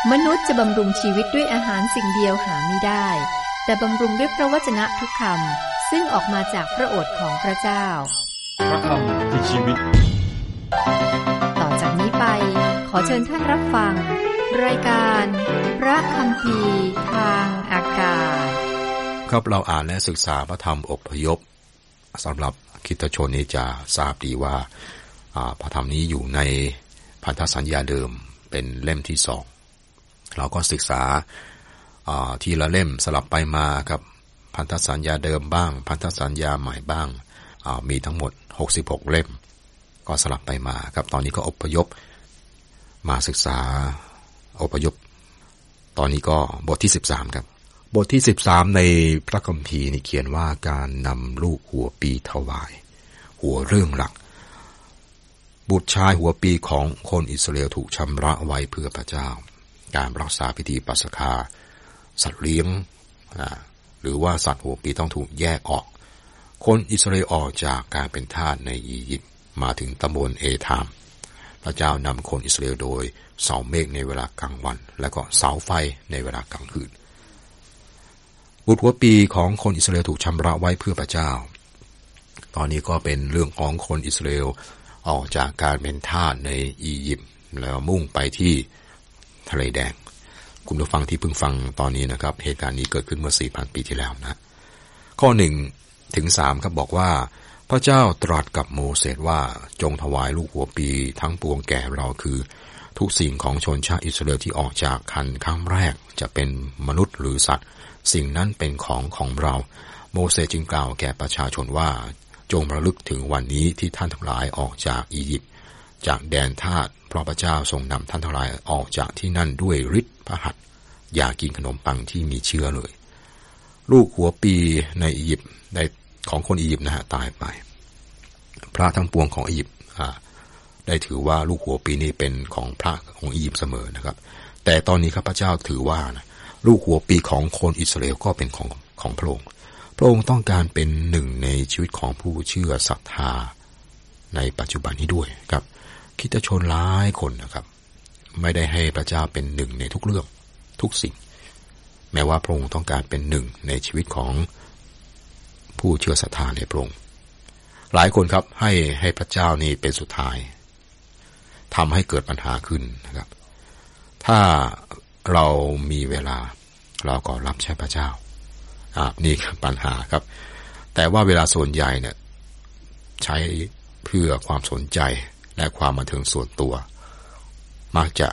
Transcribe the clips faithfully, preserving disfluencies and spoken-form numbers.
มนุษย์จะบำรุงชีวิตด้วยอาหารสิ่งเดียวหาไม่ได้แต่บำรุงด้วยพระวจนะทุกคำซึ่งออกมาจากพระโอษฐ์ของพระเจ้าพระคำคือชีวิตต่อจากนี้ไปขอเชิญท่านรับฟังรายการพระคัมภีร์ทางอากาศครับเราอ่านและศึกษาพระธรรมอพยพสำหรับคริสตชนนี้จะทราบดีว่าพระธรรมนี้อยู่ในพันธสัญญาเดิมเป็นเล่มที่สองเราก็ศึกษาทีละเล่มสลับไปมาครับพันธสัญญาเดิมบ้างพันธสัญญาใหม่บ้างมีทั้งหมดหกสิบหกเล่มก็สลับไปมาครับตอนนี้ก็อพยพมาศึกษาอพยพตอนนี้ก็บทที่สิบสามครับบทที่สิบสามในพระคัมภีร์นี่เขียนว่าการนำลูกหัวปีถวายหัวเรื่องหลักบุตรชายหัวปีของคนอิสราเอลถูกชำระไว้เพื่อพระเจ้าการรักษาพิธีปัสกาสัตว์เลี้ยงหรือว่าสัตว์หัวปีต้องถูกแยกออกคนอิสราเอลออกจากการเป็นทาสในอียิปต์มาถึงตำบลเอธามพระเจ้านำคนอิสราเอลโดยเสาเมฆในเวลากลางวันและก็เสาไฟในเวลากลางคืนบุตรหัวปีของคนอิสราเอลถูกชำระไว้เพื่อพระเจ้าตอนนี้ก็เป็นเรื่องของคนอิสราเอลออกจากการเป็นทาสในอียิปต์แล้วมุ่งไปที่ทะเลแดงคุณผู้ฟังที่เพิ่งฟังตอนนี้นะครับเหตุการณ์นี้เกิดขึ้นเมื่อ สี่พัน ปีที่แล้วนะข้อหนึ่งถึงสามครับบอกว่าพระเจ้าตรัสกับโมเสสว่าจงถวายลูกหัวปีทั้งปวงแก่เราคือทุกสิ่งของชนชาติอิสราเอลที่ออกจากคันครั้งแรกจะเป็นมนุษย์หรือสัตว์สิ่งนั้นเป็นของของเราโมเสสจึงกล่าวแก่ประชาชนว่าจงระลึกถึงวันนี้ที่ท่านทั้งหลายออกจากอียิปต์จากแดนทาสเพราะพระเจ้าทรงนำท่านทั้งหลายออกจากที่นั่นด้วยฤทธิ์พระหัตถ์อย่ากินขนมปังที่มีเชื้อเลยลูกหัวปีในอียิปต์ได้ของคนอียิปต์นะฮะตายไปพระทั้งปวงของอียิปต์ได้ถือว่าลูกหัวปีนี้เป็นของพระของอียิปต์เสมอนะครับแต่ตอนนี้ครับพระเจ้าถือว่านะลูกหัวปีของคนอิสราเอลก็เป็นของของพระองค์พระองค์ต้องการเป็นหนึ่งในชีวิตของผู้เชื่อศรัทธาในปัจจุบันนี้ด้วยครับคริสตชนหลายคนนะครับไม่ได้ให้พระเจ้าเป็นหนึ่งในทุกเรื่องทุกสิ่งแม้ว่าพระองค์ต้องการเป็นหนึ่งในชีวิตของผู้เชื่อศรัทธาในพระองค์หลายคนครับให้ให้พระเจ้านี่เป็นสุดท้ายทำให้เกิดปัญหาขึ้นนะครับถ้าเรามีเวลาเราก็รับใช้พระเจ้าอ่านี่คือปัญหาครับแต่ว่าเวลาส่วนใหญ่เนี่ยใช้เพื่อความสนใจและความบันเทิงส่วนตัวมักจะ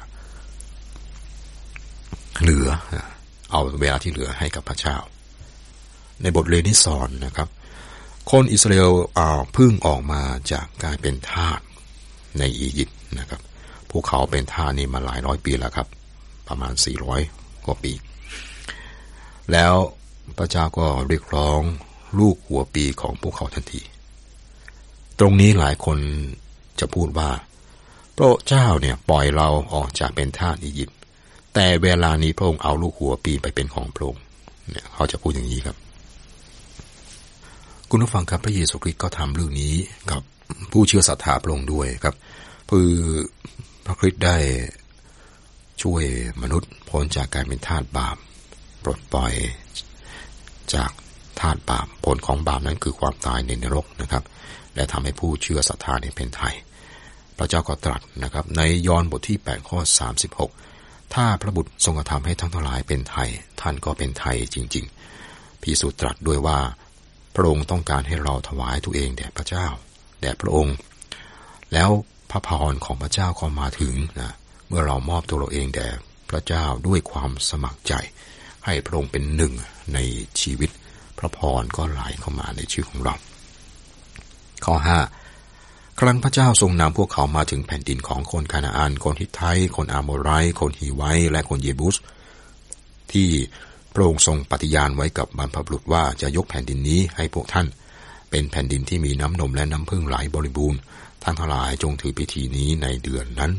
เหลือเอาเวลาที่เหลือให้กับพระเจ้าในบทเรียนที่สอนนะครับคนอิสราเอลอ่าเพิ่งออกมาจากการเป็นทาสในอียิปต์นะครับพวกเขาเป็นทาสนี่มาหลายร้อยปีแล้วครับประมาณสี่ร้อยกว่าปีแล้วพระเจ้าก็เรียกร้องลูกหัวปีของพวกเขาทันทีตรงนี้หลายคนจะพูดว่าพระเจ้าเนี่ยปล่อยเราออกจากเป็นทาสอียิปต์แต่เวลานี้พระองค์เอาลูกหัวปีไปเป็นของพระองค์เนี่ยเขาจะพูดอย่างนี้ครับคุณผู้ฟังครับพระเยซูคริสต์ก็ทำเรื่องนี้กับผู้เชื่อศรัทธาพระองค์ด้วยครับเพื่อพระคริสต์ได้ช่วยมนุษย์พ้นจากการเป็นทาสบาปปลดปล่อยจากทาสบาปผลของบาปนั้นคือความตายในนรกนะครับและทำให้ผู้เชื่อศรัทธาเป็นไทยพระเจ้าก็ตรัสนะครับในยอห์นบทที่แปดข้อสามสิบหกถ้าพระบุตรทรงกระทำให้ทั้งทั้งหลายเป็นไทยท่านก็เป็นไทยจริงๆพิสูจน์ตรัสด้วยว่าพระองค์ต้องการให้เราถวายตัวเองแด่พระเจ้าแด่พระองค์แล้วพระพรของพระเจ้าก็มาถึงนะเมื่อเรามอบตัวเราเองแด่พระเจ้าด้วยความสมัครใจให้พระองค์เป็นหนึ่งในชีวิตพระพรก็ไหลเข้ามาในชีวิตของเราข้อห้าครั้งพระเจ้าทรงนำพวกเขามาถึงแผ่นดินของคนคานาอันคนฮิตไทคนอาโมไรคนฮีไวและคนเยบุสที่พระองค์ทรงปฏิญาณไว้กับบรรพบุรุษว่าจะยกแผ่นดินนี้ให้พวกท่านเป็นแผ่นดินที่มีน้ำนมและน้ำพึ่งไหลบริบูรณ์ท่านทั้งหลายจงถือพิธีนี้ในเดือนนั้น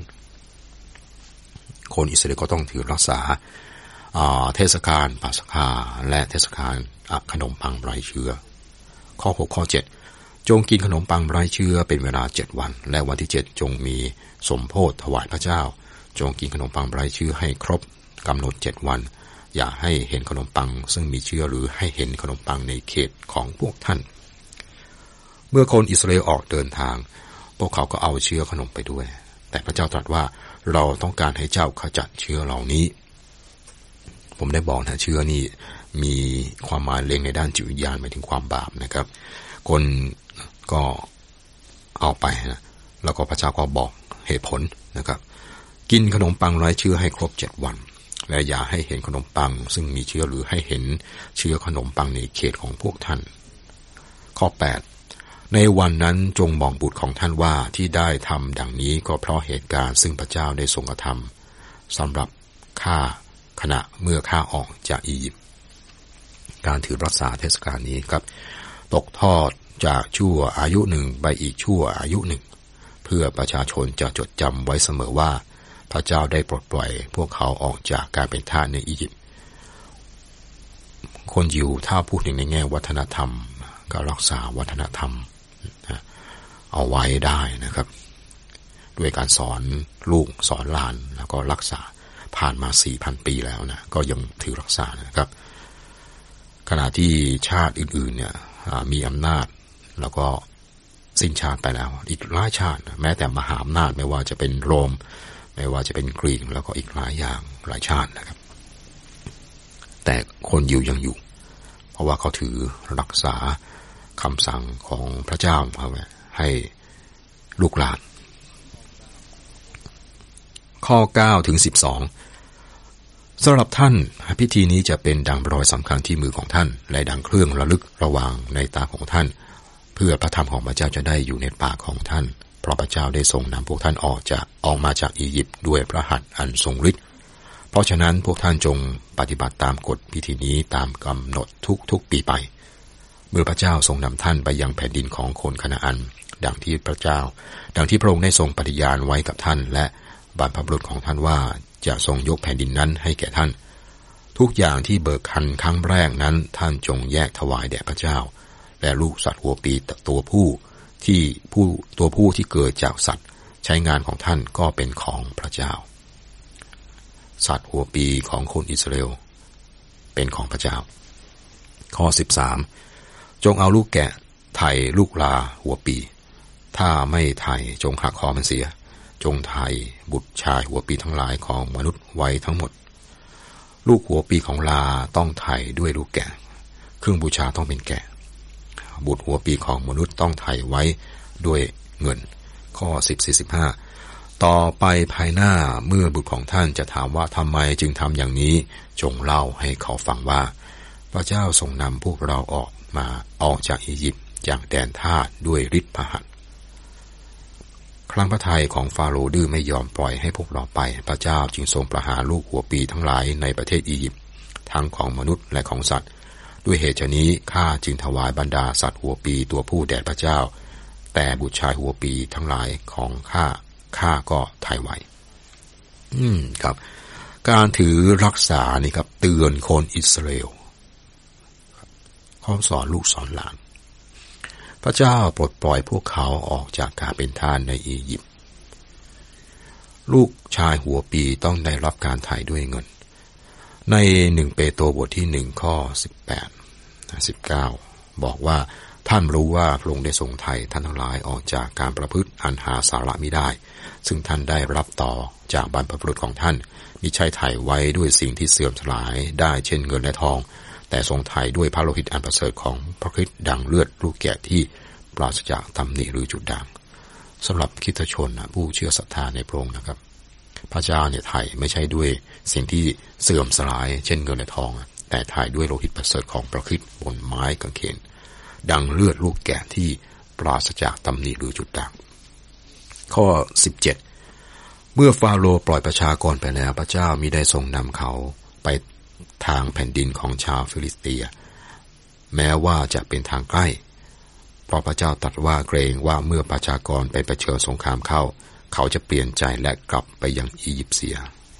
คนอิสราเอลก็ต้องถือรักษาเทศกาลปัสกาและเทศกาลขนมปังไร้เชื้อข้อหกข้อเจ็ดจงกินขนมปังไร้เชื้อเป็นเวลาเจ็ดวันและวันที่เจ็ดจงมีสมโภชถวายพระเจ้าจงกินขนมปังไร้เชื้อให้ครบกำหนดเจ็ดวันอย่าให้เห็นขนมปังซึ่งมีเชื้อหรือให้เห็นขนมปังในเขตของพวกท่านเมื่อคนอิสราเอลออกเดินทางพวกเขาก็เอาเชื้อขนมไปด้วยแต่พระเจ้าตรัสว่าเราต้องการให้เจ้าขจัดเชื้อเหล่านี้ผมได้บอกนะเชื้อนี่มีความหมายเล็งในด้านจิตวิญญาณหมายถึงความบาปนะครับคนก็เอาไปนะแล้วก็พระเจ้าก็บอกเหตุผลนะครับกินขนมปังไร้เชื้อให้ครบเจ็ดวันและอย่าให้เห็นขนมปังซึ่งมีเชื้อหรือให้เห็นเชื้อขนมปังในเขตของพวกท่านข้อแปดในวันนั้นจงบอกบุตรของท่านว่าที่ได้ทำดังนี้ก็เพราะเหตุการณ์ซึ่งพระเจ้าได้ทรงกระทำสำหรับข้าขณะเมื่อข้าออกจากอียิปต์การถือรักษาเทศกาลนี้ครับตกทอดจากชั่วอายุหนึ่งไปอีกชั่วอายุหนึ่งเพื่อประชาชนจะจดจำไว้เสมอว่าพระเจ้าได้ปลดปล่อยพวกเขาออกจากการเป็นทาสในอียิปต์คนยิวถ้าพูดถึงในแง่วัฒนธรรมก็รักษาวัฒนธรรมเอาไว้ได้นะครับด้วยการสอนลูกสอนหลานแล้วก็รักษาผ่านมา สี่พัน ปีแล้วนะก็ยังถือรักษานะครับขณะที่ชาติอื่นๆเนี่ยมีอำนาจแล้วก็สิ้นชาติไปแล้วอีกหลายชาติแม้แต่มหาอำนาจไม่ว่าจะเป็นโรมไม่ว่าจะเป็นกรีกแล้วก็อีกหลายอย่างหลายชาตินะครับแต่คนยิวยังอยู่เพราะว่าเขาถือรักษาคำสั่งของพระเจ้าให้ลูกหลานข้อเก้าถึงสิบสองสำหรับท่านพิธีนี้จะเป็นดังรอยสำคัญที่มือของท่านและดังเครื่องระลึกระวางในตาของท่านเพื่อพระธรรมของพระเจ้าจะได้อยู่ในปากของท่านเพราะพระเจ้าได้ทรงนำพวกท่านออกจากออกมาจากอียิปต์ด้วยพระหัตถ์อันทรงฤทธิ์เพราะฉะนั้นพวกท่านจงปฏิบัติตามกฎพิธีนี้ตามกำหนดทุกๆปีไปเมื่อพระเจ้าทรงนำท่านไปยังแผ่นดินของคนคานาอันดังที่พระเจ้าดังที่พระองค์ได้ทรงปฏิญาณไว้กับท่านและบรรพบุรุษของท่านว่าจะทรงยกแผ่นดินนั้นให้แก่ท่านทุกอย่างที่เบิกคันครั้งแรกนั้นท่านจงแยกถวายแด่พระเจ้าและลูกสัตว์หัวปีตัวผู้ที่ผู้ตัวผู้ที่เกิดจากสัตว์ใช้งานของท่านก็เป็นของพระเจ้าสัตว์หัวปีของคนอิสราเอลเป็นของพระเจ้าข้อสิบสามจงเอาลูกแกะไถ่ลูกลาหัวปีถ้าไม่ไถ่จงหักคอมันเสียจงไถ่บุตรชายหัวปีทั้งหลายของมนุษย์ไว้ทั้งหมดลูกหัวปีของลาต้องไถ่ด้วยลูกแกะเครื่องบูชาต้องเป็นแกะบุตรหัวปีของมนุษย์ต้องไถ่ไว้ด้วยเงินข้อสิบ สี่สิบห้าต่อไปภายหน้าเมื่อบุตรของท่านจะถามว่าทำไมจึงทำอย่างนี้จงเล่าให้เขาฟังว่าพระเจ้าทรงนำพวกเราออกมาออกจากอียิปต์จากแดนทาสด้วยฤทธิ์พระหัตถ์ครั้งพระทัยของฟาโรห์ดื้อไม่ยอมปล่อยให้พวกเราไปพระเจ้าจึงทรงประหารลูกหัวปีทั้งหลายในประเทศอียิปต์ทั้งของมนุษย์และของสัตว์ด้วยเหตุฉะนี้ข้าจึงถวายบรรดาสัตว์หัวปีตัวผู้แด่พระเจ้าแต่บุตรชายหัวปีทั้งหลายของข้าข้าก็ไถ่ไว้อืมครับการถือรักษานี่ครับเตือนคนอิสราเอลเขาสอนลูกสอนหลานพระเจ้าปลดปล่อยพวกเขาออกจากการเป็นทาสในอียิปต์ลูกชายหัวปีต้องได้รับการไถ่ด้วยเงินในหนึ่งเปโตรบทที่หนึ่งข้อสิบแปด สิบเก้าบอกว่าท่านรู้ว่าพระองค์ได้ทรงไถ่ท่านทั้งหลายออกจากการประพฤติอันหาสาระมิได้ซึ่งท่านได้รับต่อจากบรรพบุรุษของท่านมิใช่ไถ่ไว้ด้วยสิ่งที่เสื่อมสลายได้เช่นเงินและทองแต่ทรงไถ่ด้วยพระโลหิตอันประเสริฐของพระคริสต์ดังเลือดลูกแกะที่ปราศจากตำหนิหรือจุดด่างสำหรับคริสตชนผู้เชื่อศรัทธาในพระองค์นะครับพระเจ้าเนี่ยไถ่ไม่ใช่ด้วยสิ่งที่เสื่อมสลายเช่นเงินและทองแต่ไถ่ด้วยโลหิตประเสริฐของพระคริสต์บนไม้กางเขนดังเลือดลูกแกะที่ปราศจากตำหนิหรือจุดด่างข้อสิบเจ็ดเมื่อฟาโรห์ปล่อยประชากรไปแล้วพระเจ้ามิได้ทรงนำเขาไปทางแผ่นดินของชาวฟิลิสเตียแม้ว่าจะเป็นทางใกล้เพราะพระเจ้าตรัสว่าเกรงว่าเมื่อประชากรไปเผชิญสงครามเข้าเขาจะเปลี่ยนใจและกลับไปยังอียิปต์เสีย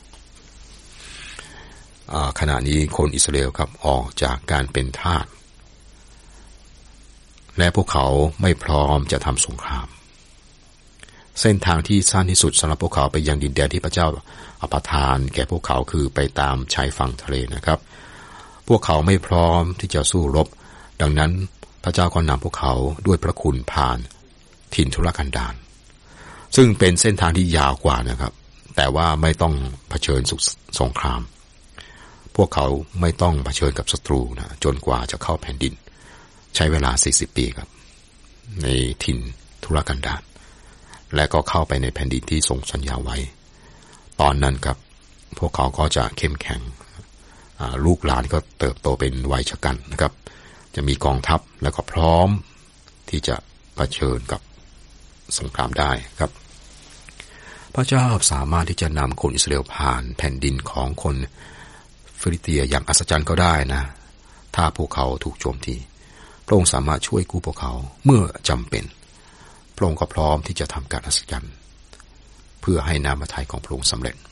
ขณะนี้คนอิสราเอลครับออกจากการเป็นทาสและพวกเขาไม่พร้อมจะทำสงครามเส้นทางที่สั้นที่สุดสำหรับพวกเขาไปยังดินแดนที่พระเจ้าประทานแก่พวกเขาคือไปตามชายฝั่งทะเลนะครับพวกเขาไม่พร้อมที่จะสู้รบดังนั้นพระเจ้าก็นำพวกเขาด้วยพระคุณผ่านถิ่นทุรกันดารซึ่งเป็นเส้นทางที่ยาวกว่านะครับแต่ว่าไม่ต้องเผชิญสงครามพวกเขาไม่ต้องเผชิญกับศัตรูนะจนกว่าจะเข้าแผ่นดินใช้เวลาสี่สิบปีครับในถิ่นทุรกันดารและก็เข้าไปในแผ่นดินที่ทรงสัญญาไว้ตอนนั้นครับพวกเขาก็จะเข้มแข็งลูกหลานก็เติบโตเป็นวัยชกันนะครับจะมีกองทัพและก็พร้อมที่จะเผชิญกับสงครามได้ครับพระเจ้าสามารถที่จะนำคนอิสราเอลผ่านแผ่นดินของคนฟิลิสเตียอย่างอัศจรรย์ก็ได้นะถ้าพวกเขาถูกโจมตีพระองค์สามารถช่วยกู้พวกเขาเมื่อจำเป็นพระองค์ก็พร้อมที่จะทำการอัศจรรย์เพื่อให้น้ำพระทัยของพระองค์สำเร็จ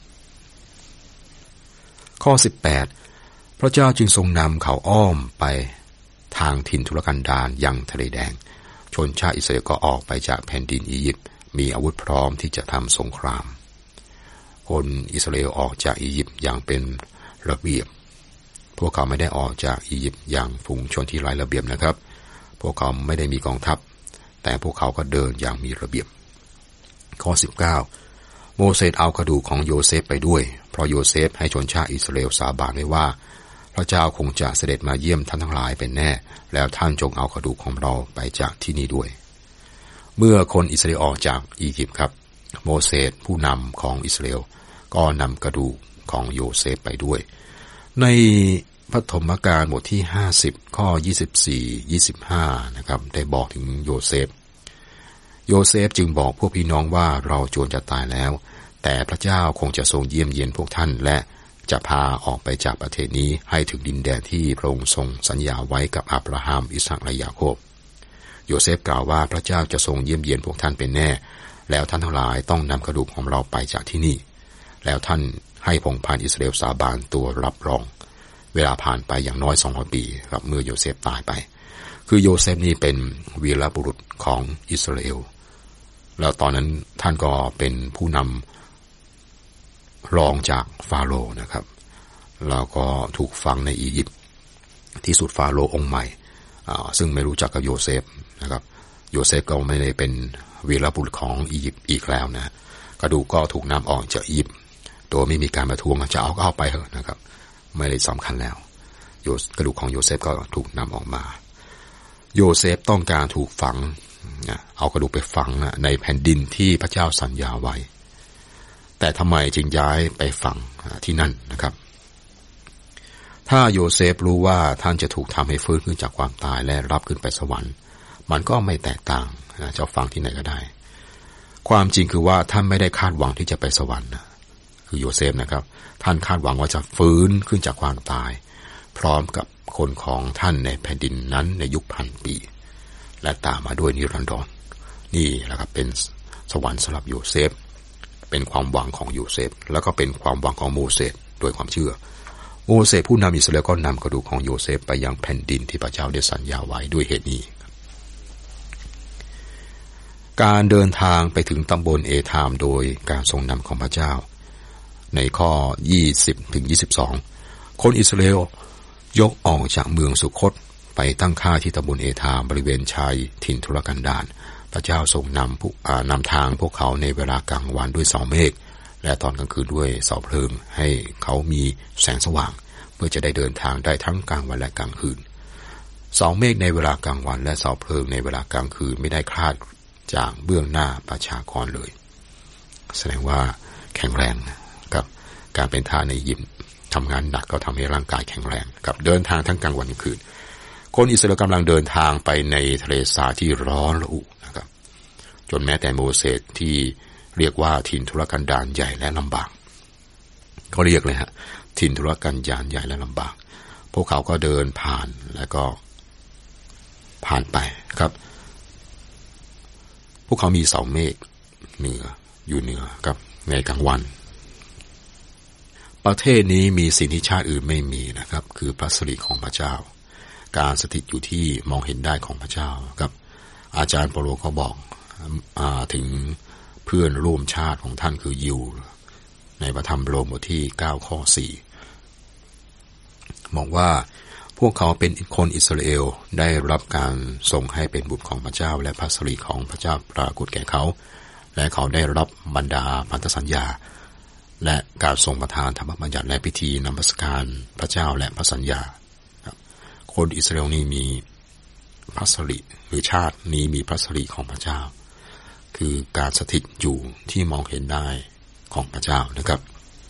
ข้อสิบแปดพระเจ้าจึงทรงนำเขาอ้อมไปทางถิ่นทุรกันดารยังทะเลแดงชนชาติอิสราเอลก็ออกไปจากแผ่นดินอียิปต์มีอาวุธพร้อมที่จะทำสงครามคนอิสราเอลออกจากอียิปต์อย่างเป็นระเบียบพวกเขาไม่ได้ออกจากอียิปต์อย่างฝูงชนที่ไร้ระเบียบนะครับพวกเขาไม่ได้มีกองทัพแต่พวกเขาก็เดินอย่างมีระเบียบข้อสิบเก้าโมเสสเอากระดูกของโยเซฟไปด้วยเพราะโยเซฟให้ชนชาติอิสราเอลสาบานไว้ว่าพระเจ้าคงจะเสด็จมาเยี่ยมท่านทั้งหลายเป็นแน่แล้วท่านจงเอากระดูกของเราไปจากที่นี่ด้วยเมื่อคนอิสราเอลออกจากอียิปต์ครับโมเสสผู้นำของอิสราเอลก็นำกระดูกของโยเซฟไปด้วยในปฐมกาลบทที่ห้าสิบข้อยี่สิบสี่ ยี่สิบห้านะครับได้บอกถึงโยเซฟโยเซฟจึงบอกพวกพี่น้องว่าเราจวนจะตายแล้วแต่พระเจ้าคงจะทรงเยี่ยมเยียนพวกท่านและจะพาออกไปจากประเทศนี้ให้ถึงดินแดนที่พระองค์ทรงสัญญาไว้กับอับราฮัมอิสอัคและยาโคบโยเซฟกล่าวว่าพระเจ้าจะทรงเยี่ยมเยียนพวกท่านเป็นแน่แล้วท่านทั้งหลายต้องนำกระดูกของเราไปจากที่นี่แล้วท่านให้พงศ์พันธุ์อิสราเอลสาบานตัวรับรองเวลาผ่านไปอย่างน้อยสองร้อยปีครับเมื่อโยเซฟตายไปคือโยเซฟนี่เป็นวีรบุรุษของอิสราเอลแล้วตอนนั้นท่านก็เป็นผู้นำรองจากฟาโรห์นะครับแล้วก็ถูกฝังในอียิปต์ที่สุดฟาโรห์องค์ใหม่ซึ่งไม่รู้จักกับโยเซฟนะครับโยเซฟก็ไม่ได้เป็นวีรบุรุษของอียิปต์อีกแล้วนะกระดูกก็ถูกนำออกจากอียิปต์โดยไม่มีการประท้วงจะเอาก็เอาไปเถอะนะครับไม่ได้สำคัญแล้วกระดูกของโยเซฟก็ถูกนำออกมาโยเซฟต้องการถูกฝังเอากระดูกไปฝังในแผ่นดินที่พระเจ้าสัญญาไว้แต่ทำไมจึงย้ายไปฝังที่นั่นนะครับถ้าโยเซฟรู้ว่าท่านจะถูกทำให้ฟื้นขึ้นจากความตายและรับขึ้นไปสวรรค์มันก็ไม่แตกต่างจะฝังที่ไหนก็ได้ความจริงคือว่าท่านไม่ได้คาดหวังที่จะไปสวรรค์คือโยเซฟนะครับท่านคาดหวังว่าจะฟื้นขึ้นจากความตายพร้อมกับคนของท่านในแผ่นดินนั้นในยุคพันปีและตามมาด้วยนิรันดรนี่แหละครับเป็นสวรรค์สำหรับโยเซฟเป็นความหวังของโยเซฟแล้วก็เป็นความหวังของโมเสสโดยความเชื่อโมเสสผู้นำอิสราเอลก็นำกระดูกของโยเซฟไปยังแผ่นดินที่พระเจ้าได้สัญญาไว้ด้วยเหตุนี้การเดินทางไปถึงตำบลเอธามโดยการทรงนำของพระเจ้าในข้อยี่สิบถึงยี่สิบสองคนอิสราเอลยกออกจากเมืองสุโคตไปตั้งค่ายที่ตำบลเอธามบริเวณชายถิ่นทุรกันดารพระเจ้าทรงนำผู้นำทางพวกเขาในเวลากลางวันด้วยเสาเมฆและตอนกลางคืนด้วยเสาเพลิงให้เขามีแสงสว่างเพื่อจะได้เดินทางได้ทั้งกลางวันและกลางคืนเสาเมฆในเวลากลางวันและเสาเพลิงในเวลากลางคืนไม่ได้คลาดจากเบื้องหน้าประชากรเลยแสดงว่าแข็งแรงกับการเป็นทาสในอียิปต์ทำงานหนักก็ทำให้ร่างกายแข็งแรงกับเดินทางทั้งกลางวันกลางคืนคนอิสราเอลกำลังเดินทางไปในทะเลทรายที่ร้อนระอุนะครับจนแม้แต่โมเสสที่เรียกว่าถิ่นทุรกันดารใหญ่และลำบากเขาเรียกเลยฮะถิ่นทุรกันดารใหญ่และลำบากพวกเขาก็เดินผ่านแล้วก็ผ่านไปครับพวกเขามีเสาเมฆเหนืออยู่เหนือกับในกลางวันประเทศนี้มีสิ่งที่ชาติอื่นไม่มีนะครับคือพระสิริของพระเจ้าการสถิตอยู่ที่มองเห็นได้ของพระเจ้าครับอาจารย์เปโลก็บอกถึงเพื่อนร่วมชาติของท่านคือยิวในพระธรรมโรมบทที่เก้าข้อสี่บอกว่าพวกเขาเป็นคนอิสราเอลได้รับการทรงให้เป็นบุตรของพระเจ้าและพระสิริของพระเจ้าปรากฏแก่เขาและเขาได้รับบรรดาพันธสัญญาและการทรงประทานธรรมบัญญัติและพิธีนมัสการพระเจ้าและพระสัญญาคนอิสราเอลนี่มีพระสิริหรือชาตินี้มีพระสิริของพระเจ้าคือการสถิตอยู่ที่มองเห็นได้ของพระเจ้านะครับ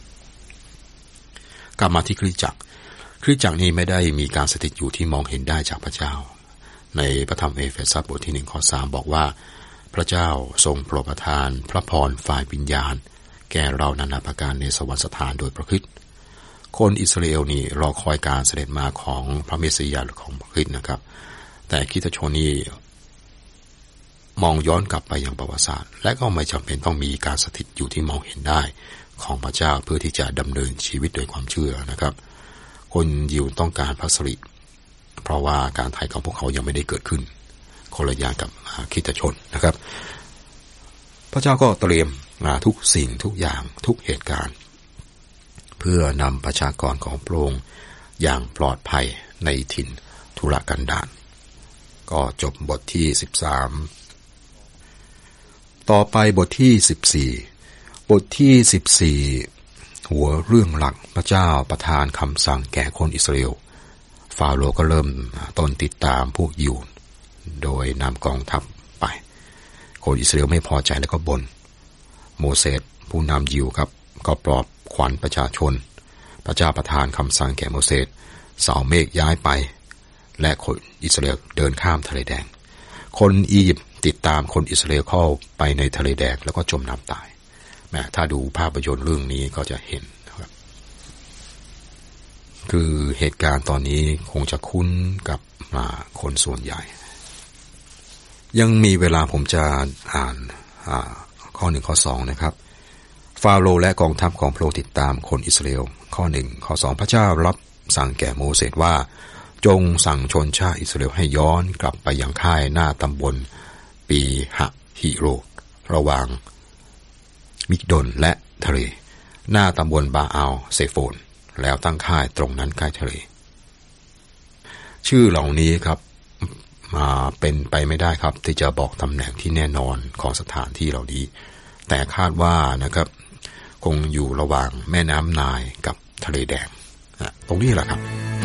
กลับมาที่คริสตจักรคริสตจักรนี้ไม่ได้มีการสถิตอยู่ที่มองเห็นได้จากพระเจ้าในพระธรรมเอเฟซัสบทที่หนึ่งข้อสามบอกว่าพระเจ้าทรงโปรดประทานพระพรฝ่ายวิญญาณแก่เรานานาประการในสวรรคสถานโดยพระคริสต์คนอิสราเอลนี่รอคอยการเสด็จมาของพระเมสสิยาของพระคริสต์นะครับแต่คริสตชนนี่มองย้อนกลับไปยังประวัติศาสตร์และก็ไม่จำเป็นต้องมีการสถิตอยู่ที่มองเห็นได้ของพระเจ้าเพื่อที่จะดำเนินชีวิตโดยความเชื่อนะครับคนยิวต้องการพระสิริเพราะว่าการไถ่ของพวกเขายังไม่ได้เกิดขึ้นคนละอย่างกับคริสตชนนะครับพระเจ้าก็เตรียมทุกสิ่งทุกอย่างทุกเหตุการณ์เพื่อนำประชากรของพระองค์อย่างปลอดภัยในถิ่นทุรกันดารก็จบบทที่สิบสามต่อไปบทที่สิบสี่บทที่สิบสี่หัวเรื่องหลักพระเจ้าประทานคำสั่งแก่คนอิสราเอลฟาโรห์ก็เริ่มต้นติดตามพวกยิวโดยนำกองทัพไปคนอิสราเอลไม่พอใจแล้วก็บ่นโมเสสผู้นำยิวครับก็ปลอบขวัญประชาชนพระเจ้าประทานคำสั่งแก่โมเสสเสาเมฆย้ายไปและคนอิสราเอลเดินข้ามทะเลแดงคนอียิปต์ติดตามคนอิสราเอลเข้าไปในทะเลแดงแล้วก็จมน้ำตายแม้ถ้าดูภาพยนตร์เรื่องนี้ก็จะเห็นนะครับคือเหตุการณ์ตอนนี้คงจะคุ้นกับคนส่วนใหญ่ยังมีเวลาผมจะอ่านข้อหนึ่งข้อสองนะครับฟาโรห์และกองทัพของพระองค์ติดตามคนอิสราเอลข้อหนึ่งข้อสองพระเจ้ารับสั่งแก่โมเสสว่าจงสั่งชนชาติอิสราเอลให้ย้อนกลับไปยังค่ายหน้าตำบลปีหะฮิโรระหว่างมิกดลและทะเลหน้าตำบลบาอัลเซโฟนแล้วตั้งค่ายตรงนั้นใกล้ทะเลชื่อเหล่านี้ครับมาเป็นไปไม่ได้ครับที่จะบอกตำแหน่งที่แน่นอนของสถานที่เหล่านี้แต่คาดว่านะครับคงอยู่ระหว่างแม่น้ำไนล์กับทะเลแดงตรงนี้แหละครับ